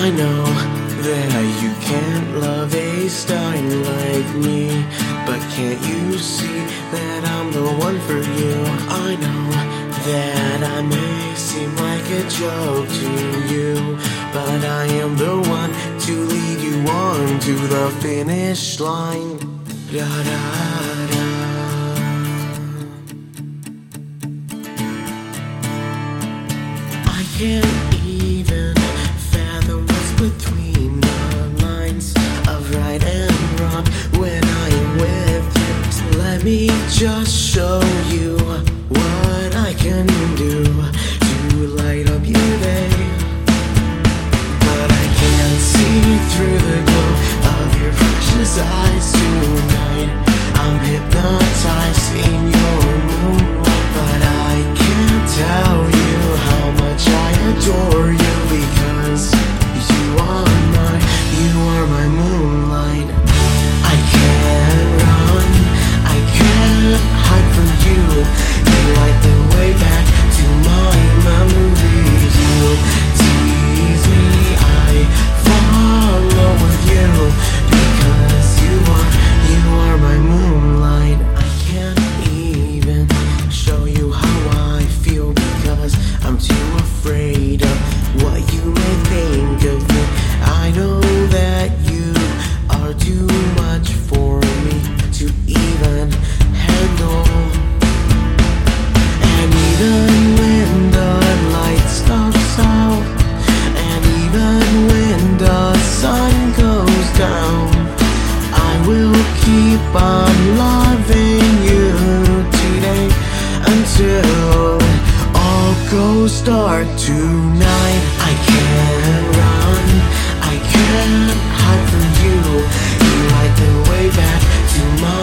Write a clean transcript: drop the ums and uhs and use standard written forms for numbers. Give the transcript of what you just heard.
I know that you can't love a star like me, but can't you see that I'm the one for you? I know that I may seem like a joke to you, but I am the one to lead you on to the finish line. Da da da. I can't even fathom what's between the lines of right and wrong when I am with you. So let me just show you what I can do to light up your day. But I can't see through the glow of your precious eyes tonight. I'm hypnotized in your moonlight, but I can't tell you how much I adore you, because you are my moonlight. I can't run, I can't hide from you. You light the way back to my memories. You tease me, I follow with you, because you are my moonlight. I can't even show you how I feel, because I'm too afraid of what you may think of me. I know that you are too much for me to even handle. And even when the light stops out, and even when the sun goes down, I will keep on loving you today until all goes dark tonight. I can't run, I can't hide from you. You light the way back to my